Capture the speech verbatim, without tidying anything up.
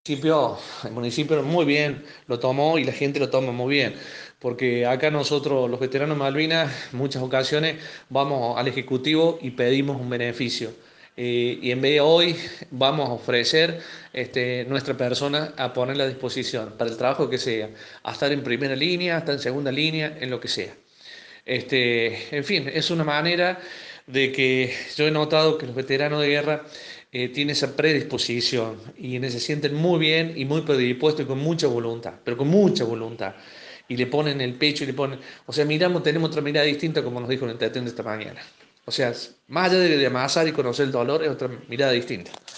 municipio, el municipio muy bien lo tomó y la gente lo toma muy bien, porque acá nosotros, los veteranos Malvinas, en muchas ocasiones vamos al Ejecutivo y pedimos un beneficio. Eh, y en vez de hoy vamos a ofrecer este, nuestra persona a ponerla a disposición para el trabajo que sea, a estar en primera línea, a estar en segunda línea, en lo que sea. Este, en fin, es una manera de que yo he notado que los veteranos de guerra eh, tienen esa predisposición y se sienten muy bien y muy predispuestos y con mucha voluntad, pero con mucha voluntad. Y le ponen el pecho y le ponen, o sea, miramos, tenemos otra mirada distinta como nos dijo el entertainer de esta mañana. O sea, más allá de, de amasar y conocer el dolor, es otra mirada distinta.